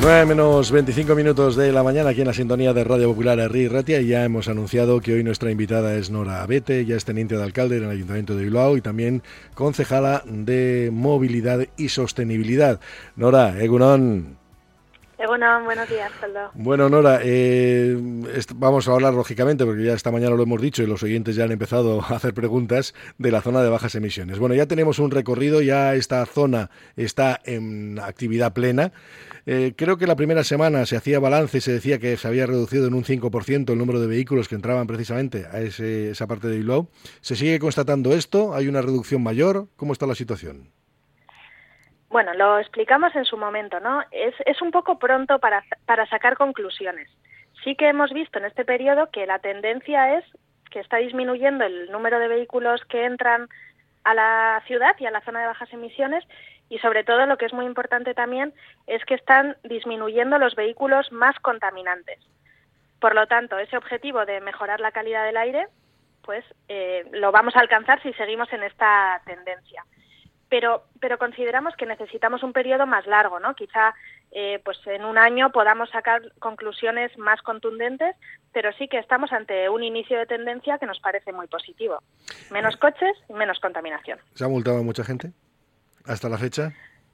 9:25 de la mañana aquí en la sintonía de Radio Popular Herri Ratia, y ya hemos anunciado que hoy nuestra invitada es Nora Abete, ya es teniente de alcalde en el Ayuntamiento de Bilbao y también concejala de Movilidad y Sostenibilidad. Nora, egunon. Egunon, buenos días, Coldo. Bueno, Nora, vamos a hablar lógicamente, porque ya esta mañana lo hemos dicho y los oyentes ya han empezado a hacer preguntas de la zona de bajas emisiones. Bueno, ya tenemos un recorrido, ya esta zona está en actividad plena. Creo que la primera semana se hacía balance y se decía que se había reducido en un 5% el número de vehículos que entraban precisamente a esa parte de Bilbao. ¿Se sigue constatando esto? ¿Hay una reducción mayor? ¿Cómo está la situación? Bueno, lo explicamos en su momento, ¿no? Es un poco pronto para sacar conclusiones. Sí que hemos visto en este periodo que la tendencia es que está disminuyendo el número de vehículos que entran a la ciudad y a la zona de bajas emisiones, y sobre todo lo que es muy importante también es que están disminuyendo los vehículos más contaminantes. Por lo tanto, ese objetivo de mejorar la calidad del aire, pues lo vamos a alcanzar si seguimos en esta tendencia. Pero consideramos que necesitamos un periodo más largo, ¿no? Quizá pues en un año podamos sacar conclusiones más contundentes, pero sí que estamos ante un inicio de tendencia que nos parece muy positivo. Menos coches y menos contaminación. ¿Se ha multado a mucha gente hasta la fecha?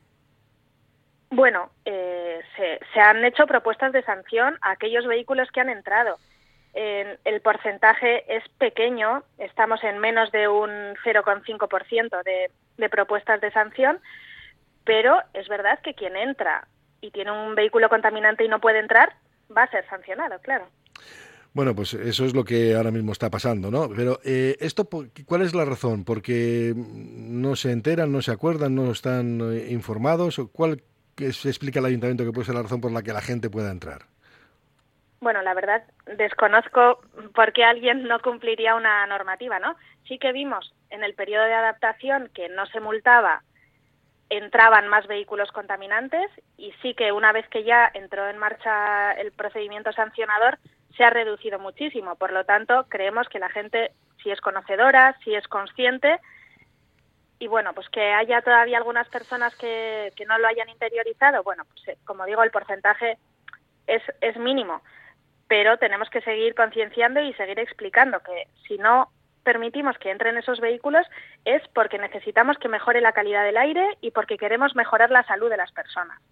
Bueno, se han hecho propuestas de sanción a aquellos vehículos que han entrado. El porcentaje es pequeño, estamos en menos de un 0,5% de propuestas de sanción, pero es verdad que quien entra y tiene un vehículo contaminante y no puede entrar, va a ser sancionado, claro. Bueno, pues eso es lo que ahora mismo está pasando, ¿no? Pero ¿cuál es la razón? ¿Porque no se enteran, no se acuerdan, no están informados? ¿Cuál se explica el ayuntamiento que puede ser la razón por la que la gente pueda entrar? Bueno, la verdad, desconozco por qué alguien no cumpliría una normativa, ¿no? Sí que vimos en el periodo de adaptación que no se multaba, entraban más vehículos contaminantes, y sí que una vez que ya entró en marcha el procedimiento sancionador, se ha reducido muchísimo. Por lo tanto, creemos que la gente, si es conocedora, si es consciente, y bueno, pues que haya todavía algunas personas que no lo hayan interiorizado, bueno, pues como digo, el porcentaje es mínimo. Pero tenemos que seguir concienciando y seguir explicando que si no permitimos que entren esos vehículos es porque necesitamos que mejore la calidad del aire y porque queremos mejorar la salud de las personas.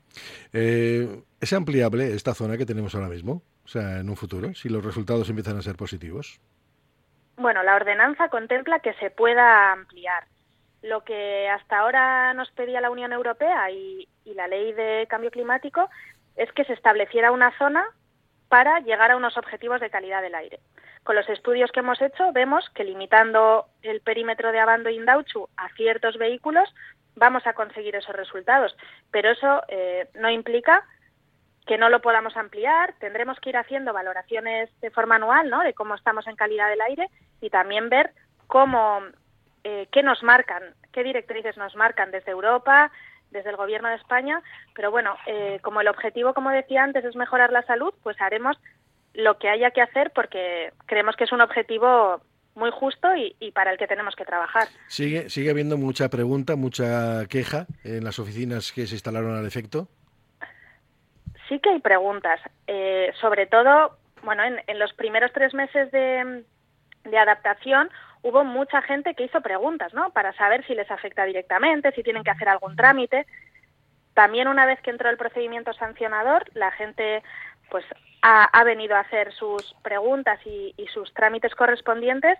¿Es ampliable esta zona que tenemos ahora mismo? O sea, en un futuro, si los resultados empiezan a ser positivos. Bueno, la ordenanza contempla que se pueda ampliar. Lo que hasta ahora nos pedía la Unión Europea y la Ley de Cambio Climático es que se estableciera una zona para llegar a unos objetivos de calidad del aire. Con los estudios que hemos hecho vemos que limitando el perímetro de Abando e Indautxu a ciertos vehículos vamos a conseguir esos resultados, pero eso no implica que no lo podamos ampliar. Tendremos que ir haciendo valoraciones de forma anual, ¿no?, de cómo estamos en calidad del aire, y también ver cómo qué nos marcan, qué directrices nos marcan desde Europa, desde el Gobierno de España, pero bueno, como el objetivo, como decía antes, es mejorar la salud, pues haremos lo que haya que hacer porque creemos que es un objetivo muy justo y para el que tenemos que trabajar. ¿Sigue habiendo mucha pregunta, mucha queja en las oficinas que se instalaron al efecto? Sí que hay preguntas, sobre todo, bueno, en los primeros 3 meses de adaptación hubo mucha gente que hizo preguntas, ¿no?, para saber si les afecta directamente, si tienen que hacer algún trámite. También una vez que entró el procedimiento sancionador, la gente pues ha venido a hacer sus preguntas y sus trámites correspondientes.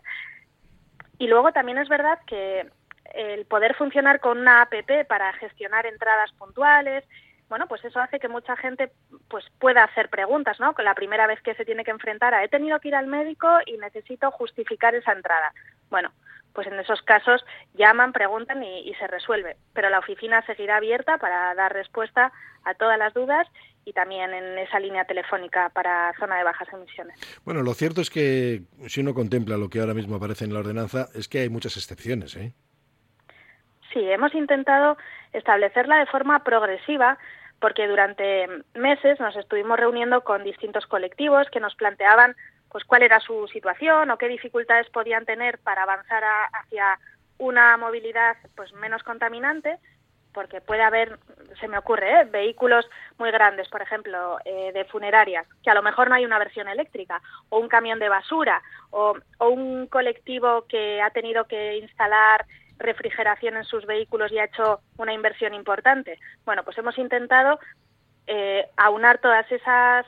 Y luego también es verdad que el poder funcionar con una APP para gestionar entradas puntuales, bueno, pues eso hace que mucha gente pues pueda hacer preguntas, ¿no? La primera vez que se tiene que enfrentar a he tenido que ir al médico y necesito justificar esa entrada. Bueno, pues en esos casos llaman, preguntan y se resuelve. Pero la oficina seguirá abierta para dar respuesta a todas las dudas y también en esa línea telefónica para zona de bajas emisiones. Bueno, lo cierto es que si uno contempla lo que ahora mismo aparece en la ordenanza, es que hay muchas excepciones, ¿eh? Sí, hemos intentado establecerla de forma progresiva porque durante meses nos estuvimos reuniendo con distintos colectivos que nos planteaban pues cuál era su situación o qué dificultades podían tener para avanzar hacia una movilidad pues menos contaminante, porque puede haber, se me ocurre, vehículos muy grandes, por ejemplo, de funerarias, que a lo mejor no hay una versión eléctrica, o un camión de basura, o un colectivo que ha tenido que instalar refrigeración en sus vehículos y ha hecho una inversión importante. Bueno, pues hemos intentado aunar todas esas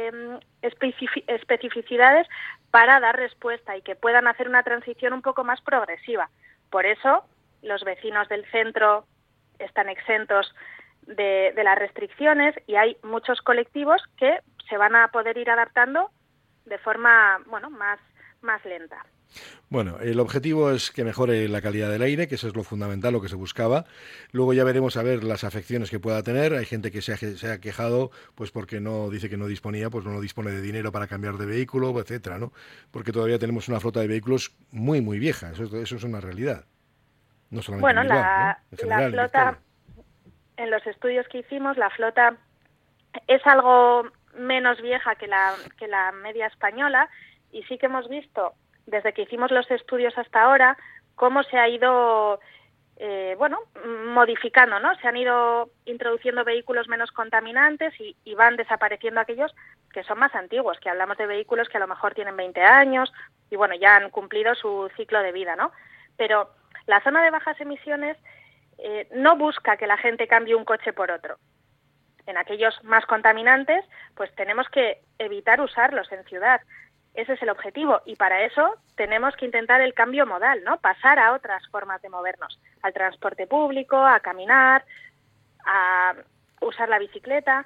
especificidades para dar respuesta y que puedan hacer una transición un poco más progresiva. Por eso, los vecinos del centro están exentos de las restricciones y hay muchos colectivos que se van a poder ir adaptando de forma, bueno, más lenta. Bueno, el objetivo es que mejore la calidad del aire, que eso es lo fundamental, lo que se buscaba. Luego ya veremos a ver las afecciones que pueda tener. Hay gente que se ha quejado, pues porque no dice que no disponía, pues no dispone de dinero para cambiar de vehículo, etcétera, ¿no? Porque todavía tenemos una flota de vehículos muy, muy vieja. Eso es una realidad. No solamente bueno, en Bilbao, ¿no? En general, la flota, en los estudios que hicimos, la flota es algo menos vieja que la media española, y sí que hemos visto desde que hicimos los estudios hasta ahora cómo se ha ido modificando, ¿no? Se han ido introduciendo vehículos menos contaminantes y van desapareciendo aquellos que son más antiguos, que hablamos de vehículos que a lo mejor tienen 20 años y bueno, ya han cumplido su ciclo de vida, ¿no? Pero la zona de bajas emisiones no busca que la gente cambie un coche por otro. En aquellos más contaminantes, pues tenemos que evitar usarlos en ciudad. Ese es el objetivo y para eso tenemos que intentar el cambio modal, ¿no? Pasar a otras formas de movernos, al transporte público, a caminar, a usar la bicicleta,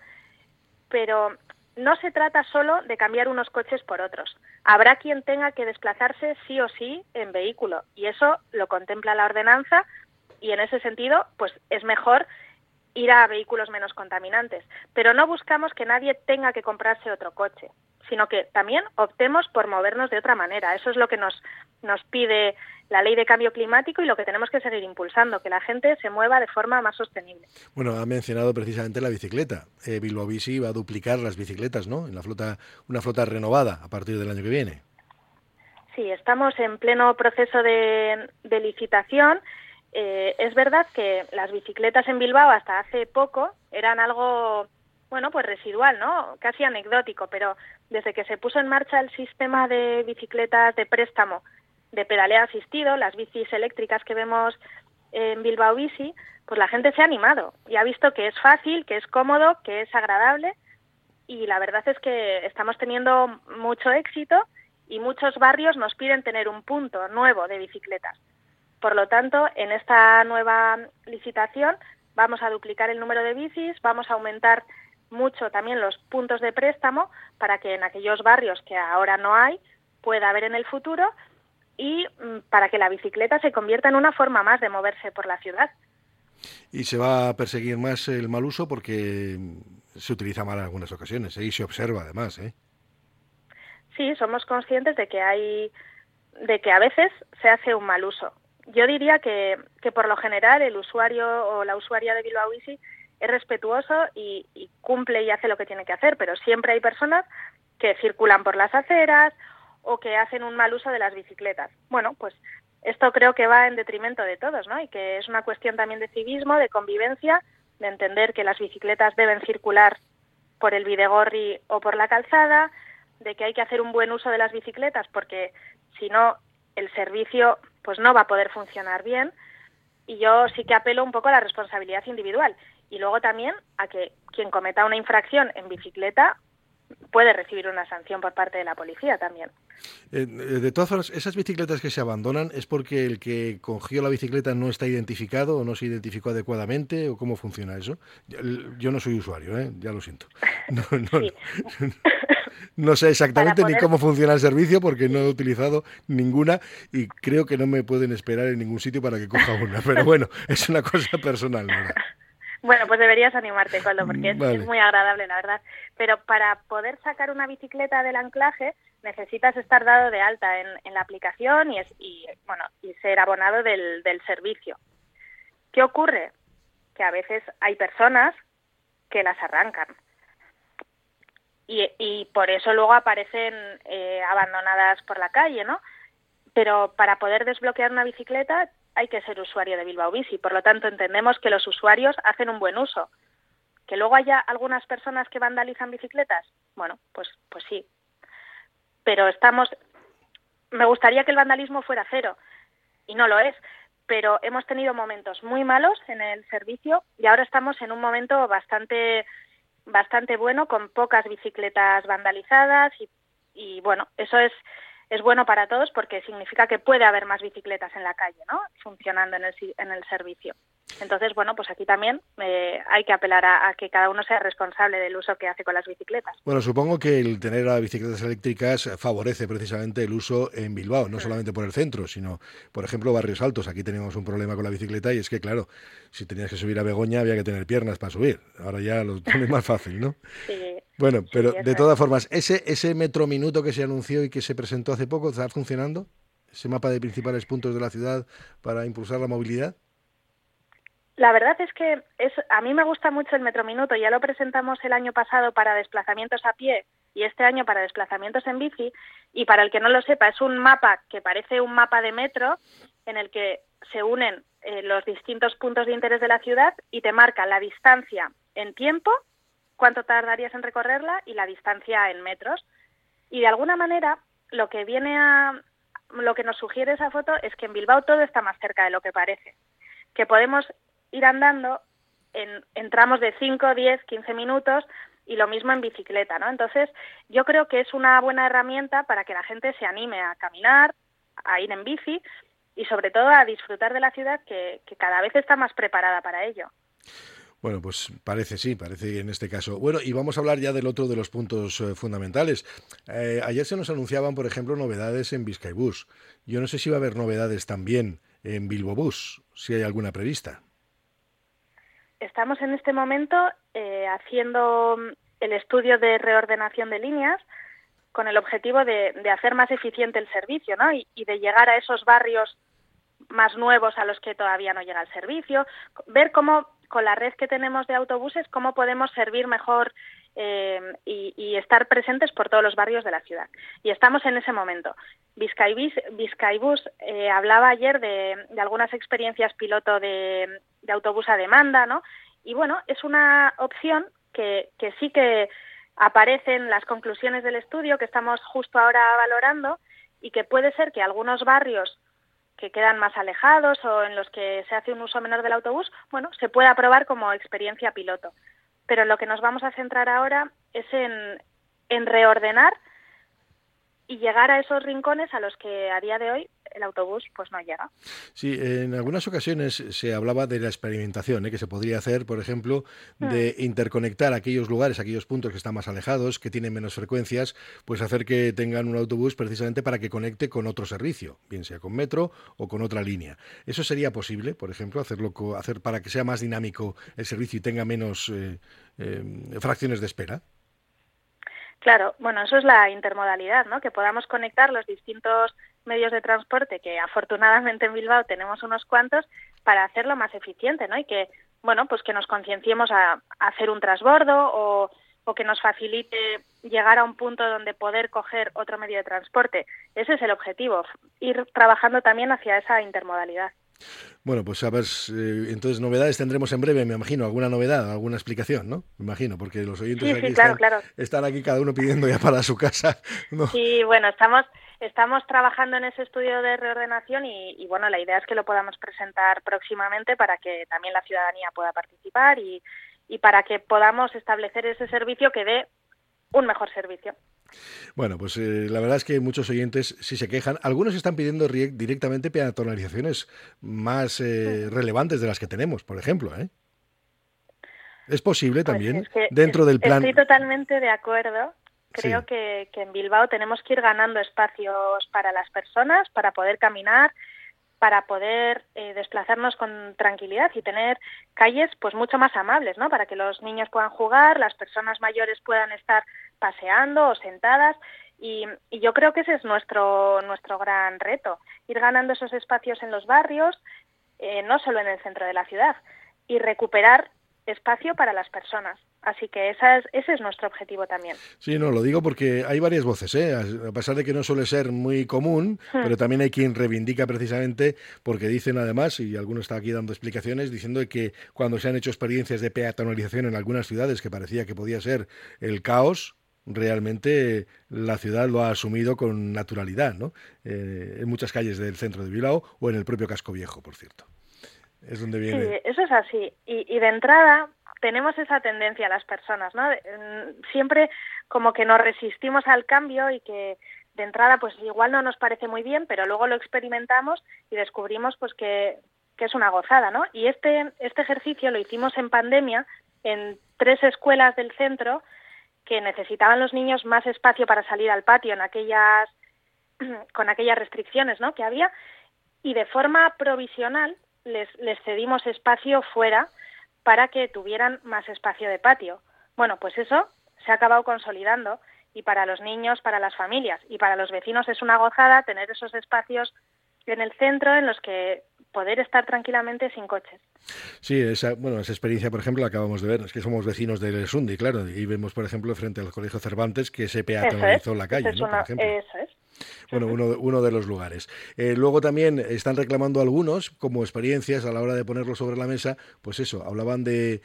pero no se trata solo de cambiar unos coches por otros. Habrá quien tenga que desplazarse sí o sí en vehículo y eso lo contempla la ordenanza y en ese sentido pues es mejor ir a vehículos menos contaminantes, pero no buscamos que nadie tenga que comprarse otro coche, sino que también optemos por movernos de otra manera. Eso es lo que nos pide la Ley de Cambio Climático y lo que tenemos que seguir impulsando, que la gente se mueva de forma más sostenible. Bueno, ha mencionado precisamente la bicicleta. Bilbao Bici va a duplicar las bicicletas, ¿no? En la flota, una flota renovada a partir del año que viene. Sí, estamos en pleno proceso de licitación. Es verdad que las bicicletas en Bilbao hasta hace poco eran algo, bueno, pues residual, ¿no? Casi anecdótico, pero desde que se puso en marcha el sistema de bicicletas de préstamo de pedaleo asistido, las bicis eléctricas que vemos en Bilbao Bici, pues la gente se ha animado y ha visto que es fácil, que es cómodo, que es agradable y la verdad es que estamos teniendo mucho éxito y muchos barrios nos piden tener un punto nuevo de bicicletas. Por lo tanto, en esta nueva licitación vamos a duplicar el número de bicis, vamos a aumentar mucho también los puntos de préstamo para que en aquellos barrios que ahora no hay pueda haber en el futuro y para que la bicicleta se convierta en una forma más de moverse por la ciudad. Y se va a perseguir más el mal uso porque se utiliza mal en algunas ocasiones, y se observa además, ¿eh? Sí, somos conscientes de que a veces se hace un mal uso. Yo diría que por lo general el usuario o la usuaria de Bilbao Bici es respetuoso y cumple y hace lo que tiene que hacer, pero siempre hay personas que circulan por las aceras o que hacen un mal uso de las bicicletas. Bueno, pues esto creo que va en detrimento de todos, ¿no? Y que es una cuestión también de civismo, de convivencia, de entender que las bicicletas deben circular por el Bidegorri o por la calzada, de que hay que hacer un buen uso de las bicicletas porque si no el servicio pues no va a poder funcionar bien y yo sí que apelo un poco a la responsabilidad individual y luego también a que quien cometa una infracción en bicicleta puede recibir una sanción por parte de la policía también. De todas formas, esas bicicletas que se abandonan, ¿es porque el que cogió la bicicleta no está identificado o no se identificó adecuadamente o cómo funciona eso? Yo no soy usuario, ya lo siento. Sí. No sé exactamente ni cómo funciona el servicio porque no he utilizado ninguna y creo que no me pueden esperar en ningún sitio para que coja una. Pero bueno, es una cosa personal, ¿verdad? Bueno, pues deberías animarte, Coldo, porque Vale. es muy agradable, la verdad. Pero para poder sacar una bicicleta del anclaje necesitas estar dado de alta en la aplicación y ser abonado del servicio. ¿Qué ocurre? Que a veces hay personas que las arrancan. Y por eso luego aparecen abandonadas por la calle, ¿no? pero para poder desbloquear una bicicleta hay que ser usuario de Bilbao Bici. Por lo tanto, entendemos que los usuarios hacen un buen uso. ¿Que luego haya algunas personas que vandalizan bicicletas? Bueno, pues sí. Pero me gustaría que el vandalismo fuera cero, y no lo es. Pero hemos tenido momentos muy malos en el servicio y ahora estamos en un momento bastante bueno, con pocas bicicletas vandalizadas y bueno, eso es bueno para todos porque significa que puede haber más bicicletas en la calle, ¿no? Funcionando en el servicio. Entonces, bueno, pues aquí también hay que apelar a que cada uno sea responsable del uso que hace con las bicicletas. Bueno, supongo que el tener a bicicletas eléctricas favorece precisamente el uso en Bilbao, no solamente por el centro, sino, por ejemplo, barrios altos. Aquí tenemos un problema con la bicicleta y es que, claro, si tenías que subir a Begoña había que tener piernas para subir. Ahora ya lo tienes más fácil, ¿no? Sí. Bueno, pero sí, de todas formas, ese metro minuto que se anunció y que se presentó hace poco, ¿está funcionando? ¿Ese mapa de principales puntos de la ciudad para impulsar la movilidad? La verdad es que a mí me gusta mucho el metro minuto. Ya lo presentamos el año pasado para desplazamientos a pie y este año para desplazamientos en bici. Y para el que no lo sepa, es un mapa que parece un mapa de metro en el que se unen los distintos puntos de interés de la ciudad y te marca la distancia en tiempo, cuánto tardarías en recorrerla y la distancia en metros. Y de alguna manera lo que nos sugiere esa foto es que en Bilbao todo está más cerca de lo que parece, que podemos ir andando en tramos de 5, 10, 15 minutos y lo mismo en bicicleta, ¿no? Entonces, yo creo que es una buena herramienta para que la gente se anime a caminar, a ir en bici y sobre todo a disfrutar de la ciudad que cada vez está más preparada para ello. Bueno, pues parece en este caso. Bueno, y vamos a hablar ya del otro de los puntos fundamentales. Ayer se nos anunciaban, por ejemplo, novedades en Bizkaibus. Yo no sé si va a haber novedades también en Bilbobús, si hay alguna prevista. Estamos en este momento haciendo el estudio de reordenación de líneas con el objetivo de hacer más eficiente el servicio, ¿no? Y de llegar a esos barrios más nuevos a los que todavía no llega el servicio, ver cómo con la red que tenemos de autobuses cómo podemos servir mejor y estar presentes por todos los barrios de la ciudad. Y estamos en ese momento. Bizkaibus hablaba ayer de algunas experiencias piloto de autobús a demanda, ¿no? Y bueno, es una opción que sí que aparece en las conclusiones del estudio que estamos justo ahora valorando y que puede ser que algunos barrios que quedan más alejados o en los que se hace un uso menor del autobús, bueno, se puede aprobar como experiencia piloto. Pero en lo que nos vamos a centrar ahora es en reordenar y llegar a esos rincones a los que a día de hoy el autobús pues no llega. Sí, en algunas ocasiones se hablaba de la experimentación, que se podría hacer, por ejemplo, de interconectar aquellos lugares, aquellos puntos que están más alejados, que tienen menos frecuencias, pues hacer que tengan un autobús precisamente para que conecte con otro servicio, bien sea con metro o con otra línea. ¿Eso sería posible, por ejemplo, hacer para que sea más dinámico el servicio y tenga menos fracciones de espera? Claro, bueno, eso es la intermodalidad, ¿no? Que podamos conectar los distintos medios de transporte, que afortunadamente en Bilbao tenemos unos cuantos, para hacerlo más eficiente, ¿no? Y que, bueno, pues que nos concienciemos a hacer un transbordo o que nos facilite llegar a un punto donde poder coger otro medio de transporte. Ese es el objetivo, ir trabajando también hacia esa intermodalidad. Bueno, pues a ver, entonces novedades tendremos en breve, me imagino, alguna novedad, alguna explicación, ¿no? Me imagino, porque los oyentes sí, aquí claro. Están aquí cada uno pidiendo ya para su casa, ¿no? Sí, bueno, estamos trabajando en ese estudio de reordenación y bueno, la idea es que lo podamos presentar próximamente para que también la ciudadanía pueda participar y para que podamos establecer ese servicio que dé un mejor servicio. Bueno, pues la verdad es que muchos oyentes sí se quejan. Algunos están pidiendo directamente peatonalizaciones más relevantes de las que tenemos, por ejemplo, ¿eh? Es posible pues también es que dentro del plan. Estoy totalmente de acuerdo. Creo Sí. que en Bilbao tenemos que ir ganando espacios para las personas, para poder caminar, para poder desplazarnos con tranquilidad y tener calles pues mucho más amables, ¿no? Para que los niños puedan jugar, las personas mayores puedan estar paseando o sentadas y yo creo que ese es nuestro gran reto, ir ganando esos espacios en los barrios, no solo en el centro de la ciudad, y recuperar espacio para las personas. Así que ese es nuestro objetivo también. Sí, no, lo digo porque hay varias voces, ¿eh? A pesar de que no suele ser muy común, pero también hay quien reivindica precisamente, porque dicen además, y alguno está aquí dando explicaciones, diciendo que cuando se han hecho experiencias de peatonalización en algunas ciudades que parecía que podía ser el caos, realmente la ciudad lo ha asumido con naturalidad, ¿no? En muchas calles del centro de Bilbao o en el propio Casco Viejo, por cierto. Es donde viene. Sí, eso es así. Y de entrada tenemos esa tendencia las personas, ¿no? Siempre como que nos resistimos al cambio y que de entrada pues igual no nos parece muy bien, pero luego lo experimentamos y descubrimos pues que es una gozada, ¿no? Y este ejercicio lo hicimos en pandemia en 3 escuelas del centro que necesitaban los niños más espacio para salir al patio con aquellas restricciones, ¿no?, que había, y de forma provisional les cedimos espacio fuera para que tuvieran más espacio de patio. Bueno, pues eso se ha acabado consolidando y para los niños, para las familias y para los vecinos es una gozada tener esos espacios en el centro en los que poder estar tranquilamente sin coches. Sí, esa experiencia, por ejemplo, la acabamos de ver. Es que somos vecinos de Lesundi, claro, y vemos, por ejemplo, frente al Colegio Cervantes que se peatonalizó la calle, ¿no? Por ejemplo. Eso es. Bueno, uno de los lugares. Luego también están reclamando algunos, como experiencias a la hora de ponerlo sobre la mesa, pues eso, hablaban de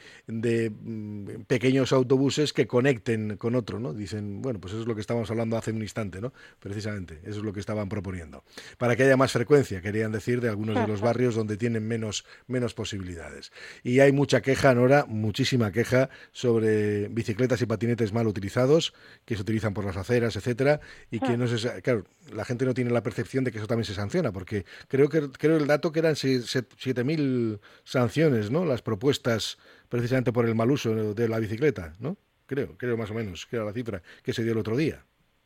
pequeños autobuses que conecten con otro, ¿no? Dicen, bueno, pues eso es lo que estábamos hablando hace un instante, ¿no? Precisamente, eso es lo que estaban proponiendo. Para que haya más frecuencia, querían decir, de algunos de los barrios donde tienen menos posibilidades. Y hay mucha queja, Nora, muchísima queja sobre bicicletas y patinetes mal utilizados, que se utilizan por las aceras, etcétera, y que no se... Claro, la gente no tiene la percepción de que eso también se sanciona, porque creo el dato que eran 7.000 sanciones, ¿no?, las propuestas precisamente por el mal uso de la bicicleta, ¿no? Creo más o menos, que era la cifra que se dio el otro día.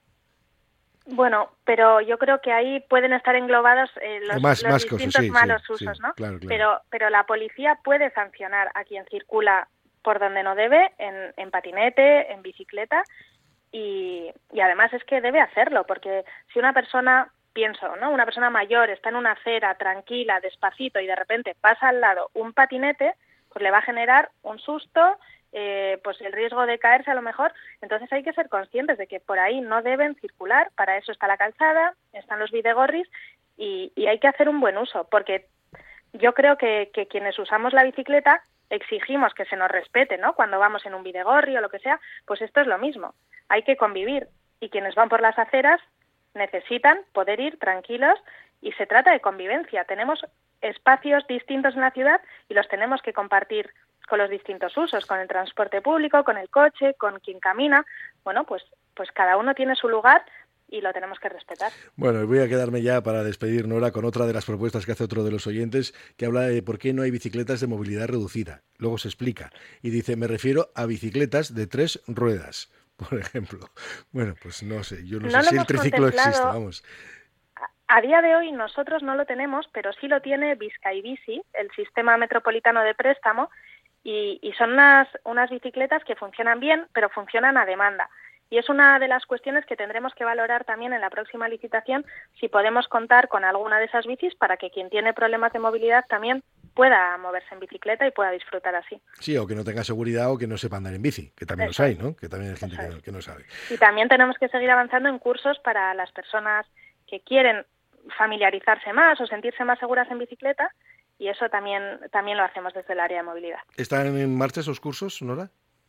Bueno, pero yo creo que ahí pueden estar englobados los distintos malos usos, ¿no? Claro. Pero la policía puede sancionar a quien circula por donde no debe, en patinete, en bicicleta, y además es que debe hacerlo, porque si una persona, pienso, ¿no?, una persona mayor está en una acera tranquila, despacito, y de repente pasa al lado un patinete, pues le va a generar un susto, pues el riesgo de caerse a lo mejor. Entonces hay que ser conscientes de que por ahí no deben circular, para eso está la calzada, están los bidegorris, y hay que hacer un buen uso, porque yo creo que quienes usamos la bicicleta exigimos que se nos respete, ¿no?, cuando vamos en un bidegorri o lo que sea. Pues esto es lo mismo, hay que convivir, y quienes van por las aceras necesitan poder ir tranquilos, y se trata de convivencia. Tenemos espacios distintos en la ciudad y los tenemos que compartir con los distintos usos, con el transporte público, con el coche, con quien camina. Bueno, pues cada uno tiene su lugar y lo tenemos que respetar. Bueno, voy a quedarme ya para despedir, Nora, con otra de las propuestas que hace otro de los oyentes, que habla de por qué no hay bicicletas de movilidad reducida. Luego se explica y dice, me refiero a bicicletas de 3 ruedas, por ejemplo. Bueno, pues no sé, yo no sé si el triciclo existe, vamos. A día de hoy nosotros no lo tenemos, pero sí lo tiene Bizkaibici, el sistema metropolitano de préstamo, y son unas bicicletas que funcionan bien, pero funcionan a demanda. Y es una de las cuestiones que tendremos que valorar también en la próxima licitación, si podemos contar con alguna de esas bicis para que quien tiene problemas de movilidad también pueda moverse en bicicleta y pueda disfrutar así. Sí, o que no tenga seguridad o que no sepa andar en bici, que también los hay, ¿no? Que también hay gente que no sabe. Y también tenemos que seguir avanzando en cursos para las personas que quieren familiarizarse más o sentirse más seguras en bicicleta, y eso también lo hacemos desde el área de movilidad. ¿Están en marcha esos cursos, Nora?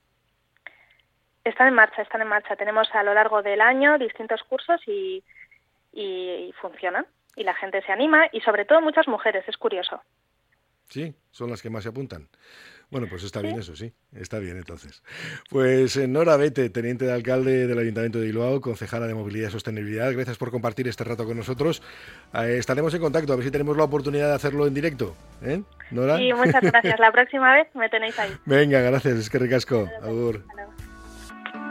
Están en marcha. Tenemos a lo largo del año distintos cursos y funcionan. Y la gente se anima, y sobre todo muchas mujeres, es curioso. Sí, son las que más se apuntan. Bueno, pues está bien eso, sí. Está bien, entonces. Pues Nora Bete, teniente de alcalde del Ayuntamiento de Bilbao, concejala de Movilidad y Sostenibilidad, gracias por compartir este rato con nosotros. Estaremos en contacto, a ver si tenemos la oportunidad de hacerlo en directo. ¿Eh, Nora? Sí, muchas gracias. La próxima vez me tenéis ahí. Venga, gracias. Es que ricasco. Agur.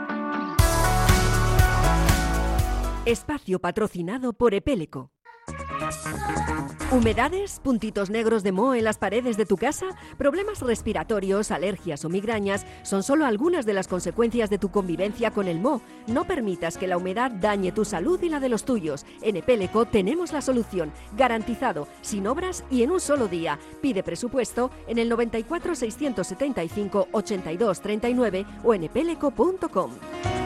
Espacio patrocinado por Epeleco. ¿Humedades? ¿Puntitos negros de moho en las paredes de tu casa? ¿Problemas respiratorios, alergias o migrañas? Son solo algunas de las consecuencias de tu convivencia con el moho. No permitas que la humedad dañe tu salud y la de los tuyos. En Epeleco tenemos la solución, garantizado, sin obras y en un solo día. Pide presupuesto en el 94 675 82 39 o en epeleco.com.